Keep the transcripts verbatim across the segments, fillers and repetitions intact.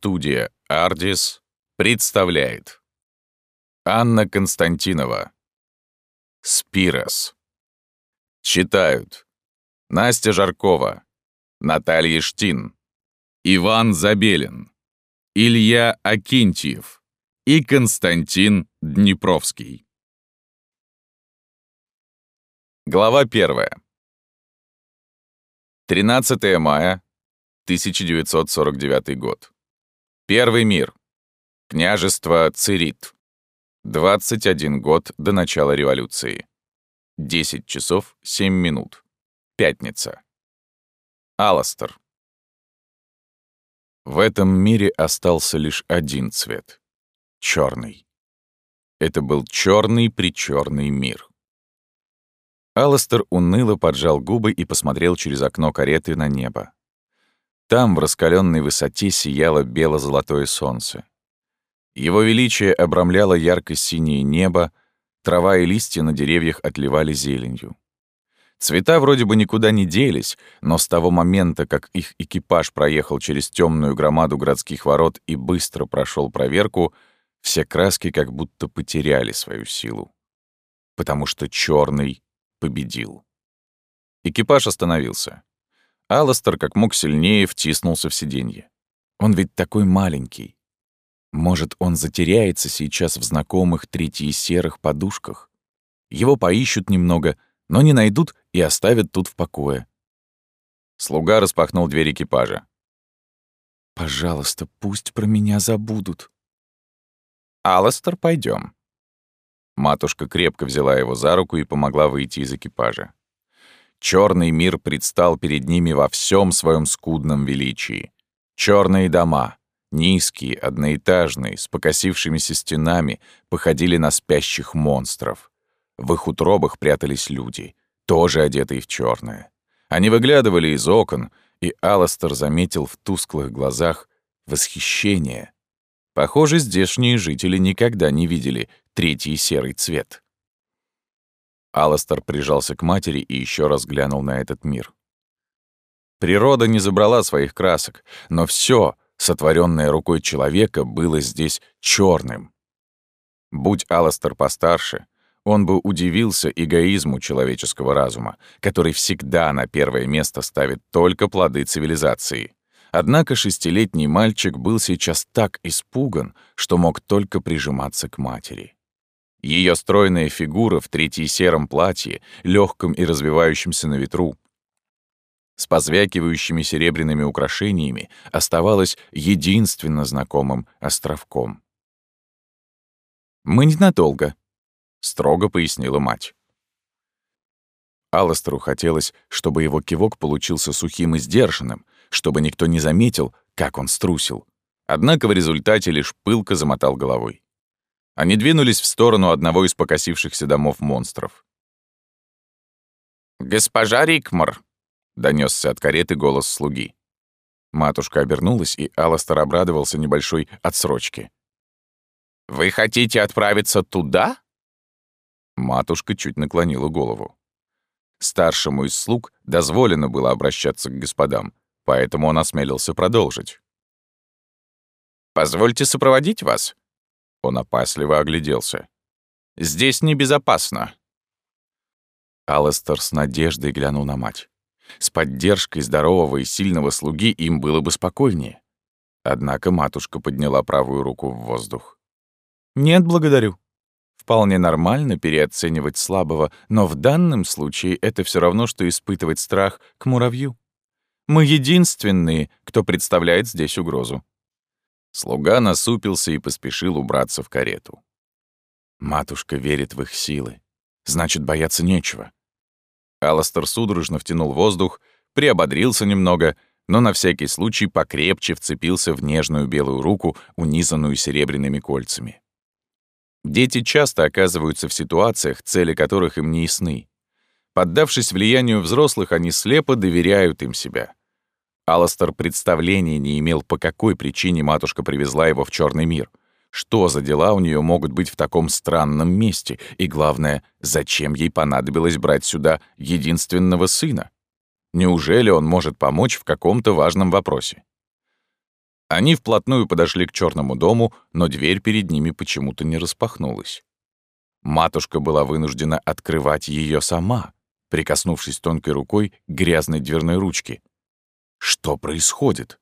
Киностудия «Ардис» представляет Анна Константинова. «Спирос». Читают Настя Жаркова, Наталья Штин, Иван Забелин, Илья Акинтьев и Константин Днепровский. Глава первая. тринадцатое мая тысяча девятьсот сорок девятый год. Первый мир. Княжество Цирит. двадцать один год до начала революции. десять часов семь минут. Пятница. Аластер. В этом мире остался лишь один цвет — черный. Это был черный-причерный мир. Аластер уныло поджал губы и посмотрел через окно кареты на небо. Там, в раскаленной высоте, сияло бело-золотое солнце. Его величие обрамляло ярко-синее небо, трава и листья на деревьях отливали зеленью. Цвета вроде бы никуда не делись, но с того момента, как их экипаж проехал через темную громаду городских ворот и быстро прошел проверку, все краски как будто потеряли свою силу. Потому что черный победил. Экипаж остановился. Аластер как мог сильнее втиснулся в сиденье. Он ведь такой маленький. Может, он затеряется сейчас в знакомых третьесерых подушках? Его поищут немного, но не найдут и оставят тут в покое. Слуга распахнул дверь экипажа. «Пожалуйста, пусть про меня забудут». «Аластер, пойдем». Матушка крепко взяла его за руку и помогла выйти из экипажа. Черный мир предстал перед ними во всем своем скудном величии. Черные дома, низкие, одноэтажные, с покосившимися стенами, походили на спящих монстров. В их утробах прятались люди, тоже одетые в черное. Они выглядывали из окон, и Аластер заметил в тусклых глазах восхищение. Похоже, здешние жители никогда не видели третий серый цвет. Аластер прижался к матери и еще раз глянул на этот мир. Природа не забрала своих красок, но все, сотворенное рукой человека, было здесь черным. Будь Аластер постарше, он бы удивился эгоизму человеческого разума, который всегда на первое место ставит только плоды цивилизации. Однако шестилетний мальчик был сейчас так испуган, что мог только прижиматься к матери. Ее стройная фигура в третьесером платье, легком и развивающемся на ветру, с позвякивающими серебряными украшениями, оставалась единственно знакомым островком. «Мы ненадолго», — строго пояснила мать. Аластеру хотелось, чтобы его кивок получился сухим и сдержанным, чтобы никто не заметил, как он струсил. Однако в результате лишь пылко замотал головой. Они двинулись в сторону одного из покосившихся домов монстров. «Госпожа Рикмар!» — донесся от кареты голос слуги. Матушка обернулась, и Аластер обрадовался небольшой отсрочке. «Вы хотите отправиться туда?» Матушка чуть наклонила голову. Старшему из слуг дозволено было обращаться к господам, поэтому он осмелился продолжить. «Позвольте сопроводить вас?» Он опасливо огляделся. «Здесь небезопасно». Аластер с надеждой глянул на мать. С поддержкой здорового и сильного слуги им было бы спокойнее. Однако матушка подняла правую руку в воздух. «Нет, благодарю. Вполне нормально переоценивать слабого, но в данном случае это все равно, что испытывать страх к муравью. Мы единственные, кто представляет здесь угрозу». Слуга насупился и поспешил убраться в карету. Матушка верит в их силы. Значит, бояться нечего. Аластер судорожно втянул воздух, приободрился немного, но на всякий случай покрепче вцепился в нежную белую руку, унизанную серебряными кольцами. Дети часто оказываются в ситуациях, цели которых им не ясны. Поддавшись влиянию взрослых, они слепо доверяют им себя. Аластер представления не имел, по какой причине матушка привезла его в черный мир. Что за дела у нее могут быть в таком странном месте? И главное, зачем ей понадобилось брать сюда единственного сына? Неужели он может помочь в каком-то важном вопросе? Они вплотную подошли к черному дому, но дверь перед ними почему-то не распахнулась. Матушка была вынуждена открывать ее сама, прикоснувшись тонкой рукой к грязной дверной ручке. Что происходит?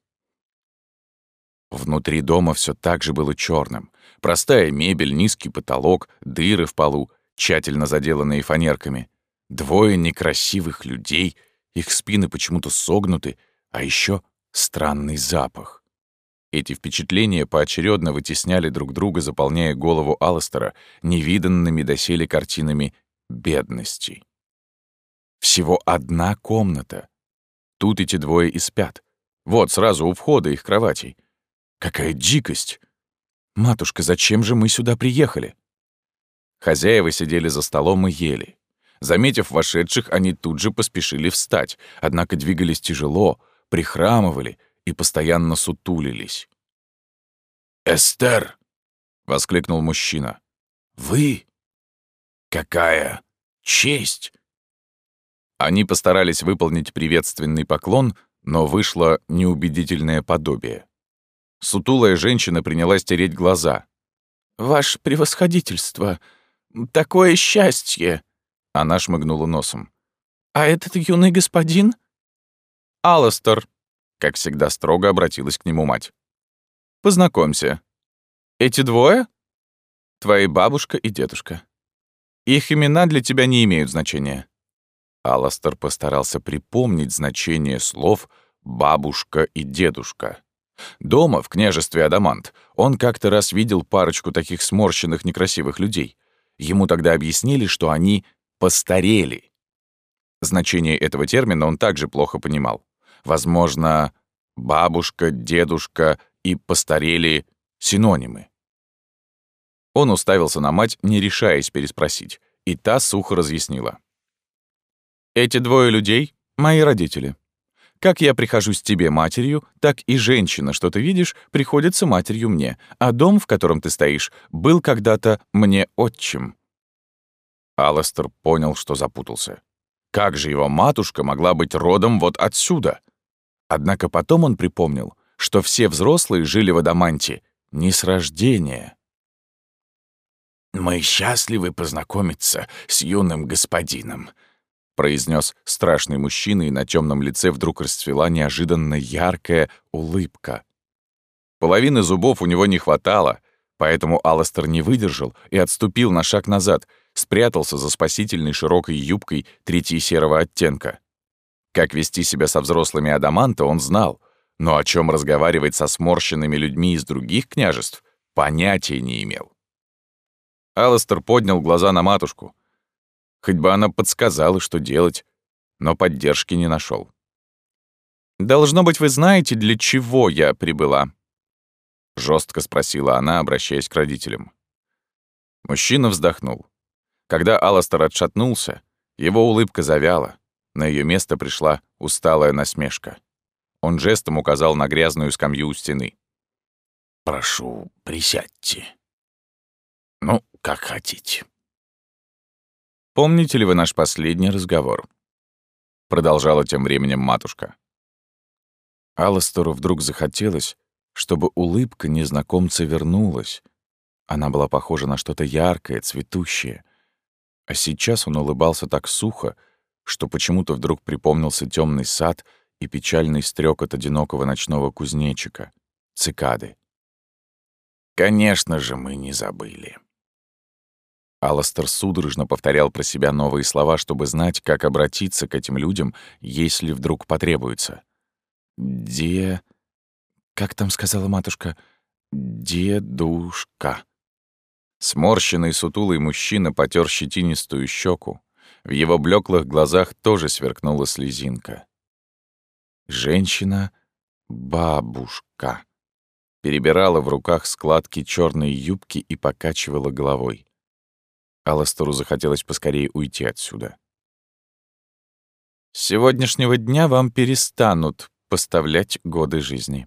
Внутри дома все так же было черным. Простая мебель, низкий потолок, дыры в полу, тщательно заделанные фанерками. Двое некрасивых людей, их спины почему-то согнуты, а еще странный запах. Эти впечатления поочередно вытесняли друг друга, заполняя голову Алластера невиданными доселе картинами бедности. Всего одна комната. Тут эти двое и спят. Вот, сразу у входа их кроватей. Какая дикость! Матушка, зачем же мы сюда приехали? Хозяева сидели за столом и ели. Заметив вошедших, они тут же поспешили встать, однако двигались тяжело, прихрамывали и постоянно сутулились. «Эстер!» — воскликнул мужчина. «Вы? Какая честь!» Они постарались выполнить приветственный поклон, но вышло неубедительное подобие. Сутулая женщина принялась тереть глаза. «Ваше превосходительство! Такое счастье!» Она шмыгнула носом. «А этот юный господин?» «Алластер», — как всегда строго обратилась к нему мать. «Познакомься. Эти двое — твои бабушка и дедушка. Их имена для тебя не имеют значения». Алластер постарался припомнить значение слов «бабушка» и «дедушка». Дома, в княжестве Адамант, он как-то раз видел парочку таких сморщенных некрасивых людей. Ему тогда объяснили, что они постарели. Значение этого термина он также плохо понимал. Возможно, бабушка, дедушка и постарели — синонимы. Он уставился на мать, не решаясь переспросить, и та сухо разъяснила. «Эти двое людей — мои родители. Как я прихожусь тебе матерью, так и женщина, что ты видишь, приходится матерью мне, а дом, в котором ты стоишь, был когда-то мне отчим». Алластер понял, что запутался. Как же его матушка могла быть родом вот отсюда? Однако потом он припомнил, что все взрослые жили в Адаманте не с рождения. «Мы счастливы познакомиться с юным господином», — произнес страшный мужчина, и на темном лице вдруг расцвела неожиданно яркая улыбка. Половины зубов у него не хватало, поэтому Алластер не выдержал и отступил на шаг назад, спрятался за спасительной широкой юбкой третьесерого оттенка. Как вести себя со взрослыми Адаманта он знал, но о чем разговаривать со сморщенными людьми из других княжеств понятия не имел. Алластер поднял глаза на матушку. Хоть бы она подсказала, что делать, но поддержки не нашел. «Должно быть, вы знаете, для чего я прибыла?» — жестко спросила она, обращаясь к родителям. Мужчина вздохнул. Когда Алластер отшатнулся, его улыбка завяла, на ее место пришла усталая насмешка. Он жестом указал на грязную скамью у стены. «Прошу, присядьте. Ну, как хотите». «Помните ли вы наш последний разговор?» — продолжала тем временем матушка. Алластеру вдруг захотелось, чтобы улыбка незнакомца вернулась. Она была похожа на что-то яркое, цветущее. А сейчас он улыбался так сухо, что почему-то вдруг припомнился темный сад и печальный стрекот одинокого ночного кузнечика, цикады. «Конечно же, мы не забыли». Алластер судорожно повторял про себя новые слова, чтобы знать, как обратиться к этим людям, если вдруг потребуется. «Де...» Как там сказала матушка? «Дедушка». Сморщенный сутулый мужчина потер щетинистую щеку. В его блеклых глазах тоже сверкнула слезинка. Женщина-бабушка перебирала в руках складки черной юбки и покачивала головой. Алластеру захотелось поскорее уйти отсюда. «С сегодняшнего дня вам перестанут поставлять годы жизни».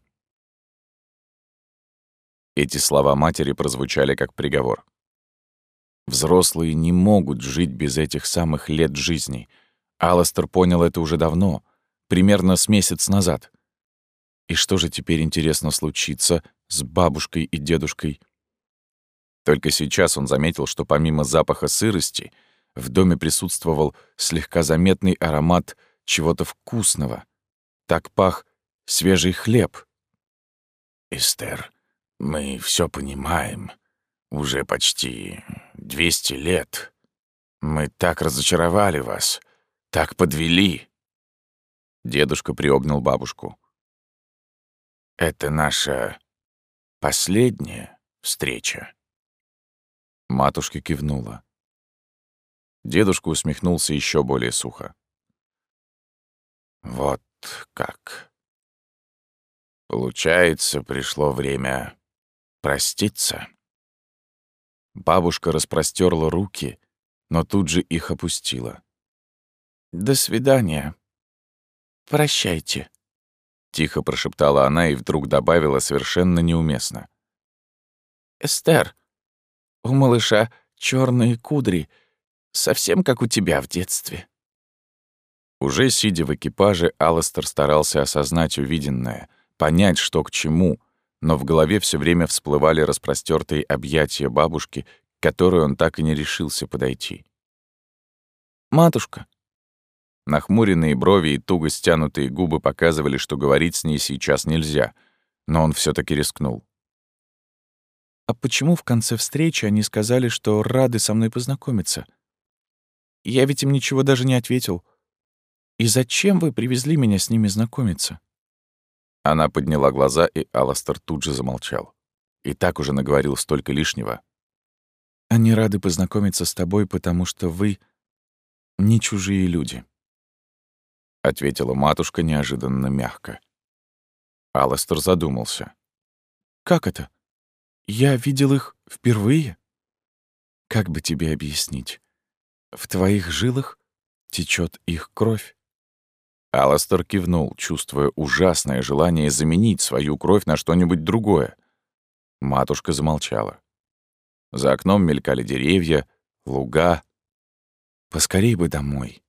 Эти слова матери прозвучали как приговор. Взрослые не могут жить без этих самых лет жизни. Алластер понял это уже давно, примерно с месяц назад. И что же теперь, интересно, случится с бабушкой и дедушкой? Только сейчас он заметил, что помимо запаха сырости в доме присутствовал слегка заметный аромат чего-то вкусного. Так пах свежий хлеб. «Эстер, мы все понимаем. Уже почти двести лет. Мы так разочаровали вас, так подвели». Дедушка приобнял бабушку. «Это наша последняя встреча». Матушка кивнула. Дедушка усмехнулся еще более сухо. «Вот как. Получается, пришло время проститься». Бабушка распростерла руки, но тут же их опустила. «До свидания. Прощайте», — тихо прошептала она и вдруг добавила совершенно неуместно. «Эстер, у малыша черные кудри, совсем как у тебя в детстве». Уже сидя в экипаже, Алластер старался осознать увиденное, понять, что к чему, но в голове все время всплывали распростертые объятия бабушки, к которой он так и не решился подойти. «Матушка». Нахмуренные брови и туго стянутые губы показывали, что говорить с ней сейчас нельзя, но он все таки рискнул. «А почему в конце встречи они сказали, что рады со мной познакомиться? Я ведь им ничего даже не ответил. И зачем вы привезли меня с ними знакомиться?» Она подняла глаза, и Алластер тут же замолчал. И так уже наговорил столько лишнего. «Они рады познакомиться с тобой, потому что вы не чужие люди», — ответила матушка неожиданно мягко. Алластер задумался. «Как это? Я видел их впервые? Как бы тебе объяснить? В твоих жилах течет их кровь». Алластер кивнул, чувствуя ужасное желание заменить свою кровь на что-нибудь другое. Матушка замолчала. За окном мелькали деревья, луга. «Поскорей бы домой».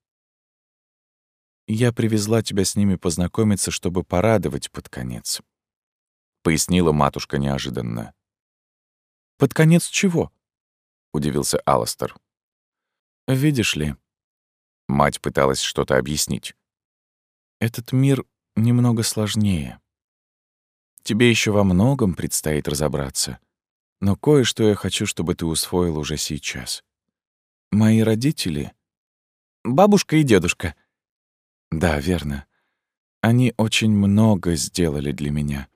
«Я привезла тебя с ними познакомиться, чтобы порадовать под конец», — пояснила матушка неожиданно. «Под конец чего?» — удивился Алластер. «Видишь ли...» — мать пыталась что-то объяснить. «Этот мир немного сложнее. Тебе еще во многом предстоит разобраться, но кое-что я хочу, чтобы ты усвоил уже сейчас. Мои родители...» «Бабушка и дедушка». «Да, верно. Они очень много сделали для меня.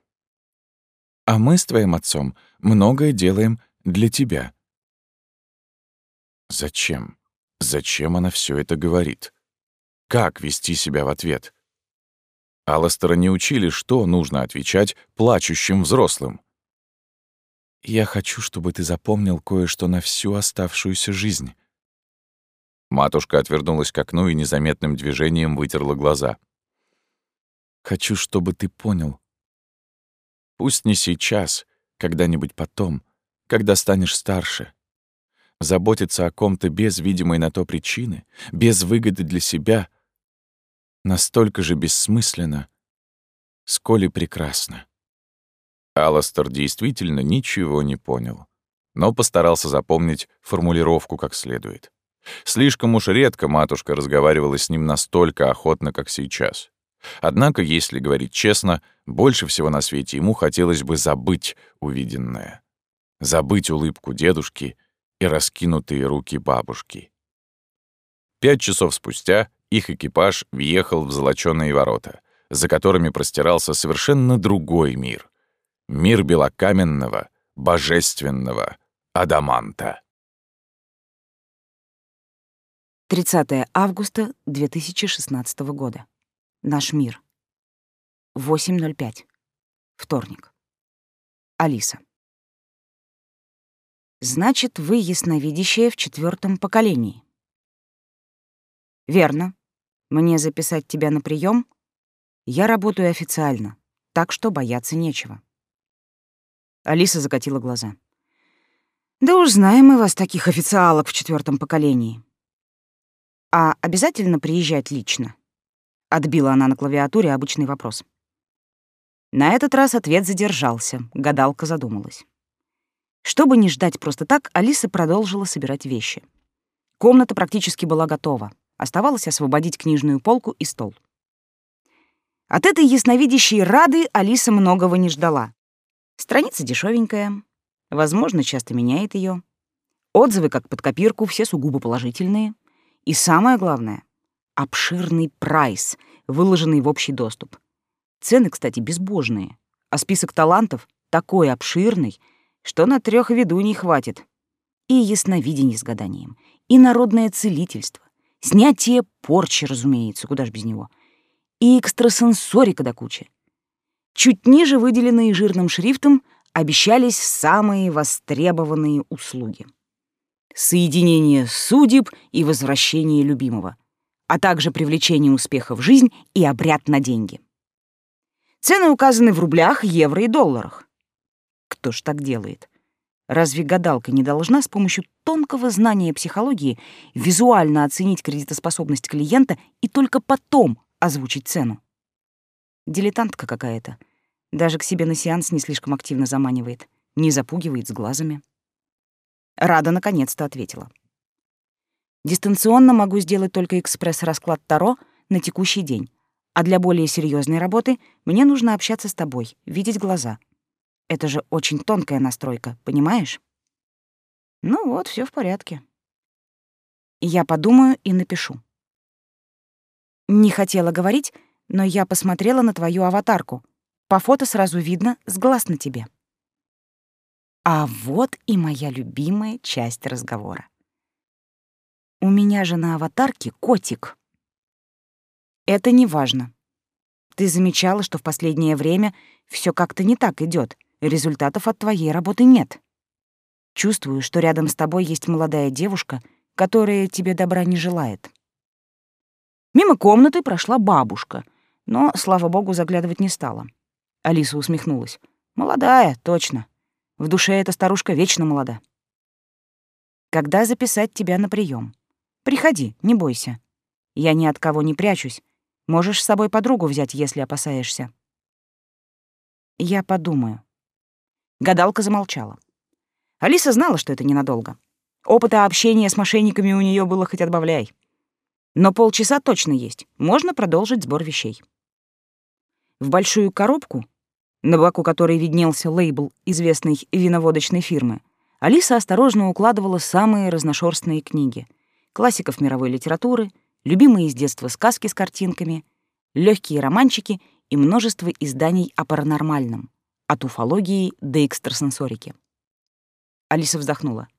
А мы с твоим отцом многое делаем для тебя». Зачем? Зачем она все это говорит? Как вести себя в ответ? Алластера не учили, что нужно отвечать плачущим взрослым. «Я хочу, чтобы ты запомнил кое-что на всю оставшуюся жизнь». Матушка отвернулась к окну и незаметным движением вытерла глаза. «Хочу, чтобы ты понял. Пусть не сейчас, когда-нибудь потом, когда станешь старше. Заботиться о ком-то без видимой на то причины, без выгоды для себя, настолько же бессмысленно, сколь и прекрасно». Алластер действительно ничего не понял, но постарался запомнить формулировку как следует. Слишком уж редко матушка разговаривала с ним настолько охотно, как сейчас. Однако, если говорить честно, больше всего на свете ему хотелось бы забыть увиденное. Забыть улыбку дедушки и раскинутые руки бабушки. Пять часов спустя их экипаж въехал в золочёные ворота, за которыми простирался совершенно другой мир. Мир белокаменного, божественного адаманта. тридцатое августа две тысячи шестнадцатого года. Наш мир. восемь ноль пять. Вторник. Алиса. Значит, вы ясновидящая в четвертом поколении. Верно. Мне записать тебя на прием? Я работаю официально, так что бояться нечего. Алиса закатила глаза. Да уж знаем мы вас, таких официалок в четвертом поколении. А обязательно приезжать лично? Отбила она на клавиатуре обычный вопрос. На этот раз ответ задержался, гадалка задумалась. Чтобы не ждать просто так, Алиса продолжила собирать вещи. Комната практически была готова. Оставалось освободить книжную полку и стол. От этой ясновидящей Рады Алиса многого не ждала. Страница дешевенькая, возможно, часто меняет ее. Отзывы, как под копирку, все сугубо положительные. И самое главное — обширный прайс, выложенный в общий доступ. Цены, кстати, безбожные, а список талантов такой обширный, что на трех ведуней хватит. И ясновидение с гаданием, и народное целительство, снятие порчи, разумеется, куда ж без него, и экстрасенсорика до кучи. Чуть ниже, выделенные жирным шрифтом, обещались самые востребованные услуги. Соединение судеб и возвращение любимого, а также привлечение успеха в жизнь и обряд на деньги. Цены указаны в рублях, евро и долларах. Кто ж так делает? Разве гадалка не должна с помощью тонкого знания психологии визуально оценить кредитоспособность клиента и только потом озвучить цену? Дилетантка какая-то. Даже к себе на сеанс не слишком активно заманивает, не запугивает с глазами. Рада наконец-то ответила. Дистанционно могу сделать только экспресс-расклад Таро на текущий день, а для более серьезной работы мне нужно общаться с тобой, видеть глаза. Это же очень тонкая настройка, понимаешь? Ну вот, все в порядке. Я подумаю и напишу. Не хотела говорить, но я посмотрела на твою аватарку. По фото сразу видно, с глаз на тебе. А вот и моя любимая часть разговора. У меня же на аватарке котик. Это не важно. Ты замечала, что в последнее время все как-то не так идет. Результатов от твоей работы нет. Чувствую, что рядом с тобой есть молодая девушка, которая тебе добра не желает. Мимо комнаты прошла бабушка, но, слава богу, заглядывать не стала. Алиса усмехнулась. Молодая, точно. В душе эта старушка вечно молода. Когда записать тебя на прием? Приходи, не бойся. Я ни от кого не прячусь. Можешь с собой подругу взять, если опасаешься. Я подумаю. Гадалка замолчала. Алиса знала, что это ненадолго. Опыта общения с мошенниками у нее было хоть отбавляй. Но полчаса точно есть. Можно продолжить сбор вещей. В большую коробку, на боку которой виднелся лейбл известной виноводочной фирмы, Алиса осторожно укладывала самые разношерстные книги. Классиков мировой литературы, любимые с детства сказки с картинками, легкие романчики и множество изданий о паранормальном. От уфологии до экстрасенсорики. Алиса вздохнула.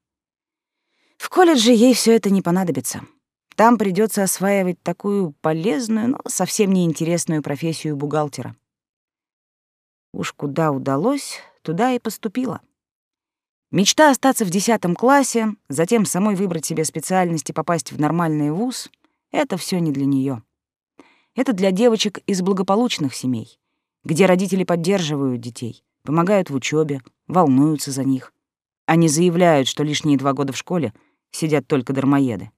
В колледже ей все это не понадобится. Там придется осваивать такую полезную, но совсем неинтересную профессию бухгалтера. Уж куда удалось, туда и поступила. Мечта остаться в десятом классе, затем самой выбрать себе специальность и попасть в нормальный вуз — это все не для нее. Это для девочек из благополучных семей, где родители поддерживают детей, помогают в учебе, волнуются за них. Они заявляют, что лишние два года в школе сидят только дармоеды.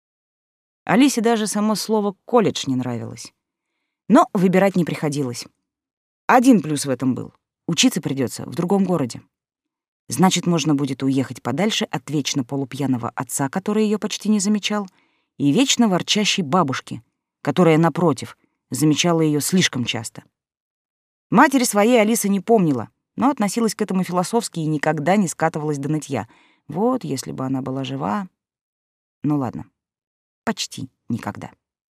Алисе даже само слово «колледж» не нравилось. Но выбирать не приходилось. Один плюс в этом был. Учиться придется в другом городе. Значит, можно будет уехать подальше от вечно полупьяного отца, который ее почти не замечал, и вечно ворчащей бабушки, которая, напротив, замечала ее слишком часто. Матери своей Алиса не помнила, но относилась к этому философски и никогда не скатывалась до нытья. Вот если бы она была жива... Ну ладно, почти никогда.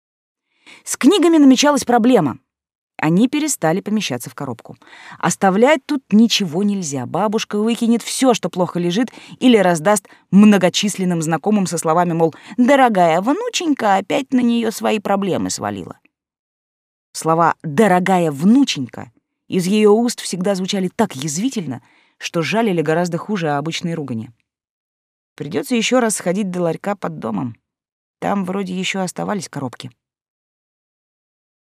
С книгами намечалась проблема. Они перестали помещаться в коробку. Оставлять тут ничего нельзя. Бабушка выкинет все, что плохо лежит, или раздаст многочисленным знакомым со словами, мол, «Дорогая внученька опять на нее свои проблемы свалила». Слова «дорогая внученька» из ее уст всегда звучали так язвительно, что жалили гораздо хуже обычной ругани. Придется еще раз сходить до ларька под домом. Там вроде еще оставались коробки.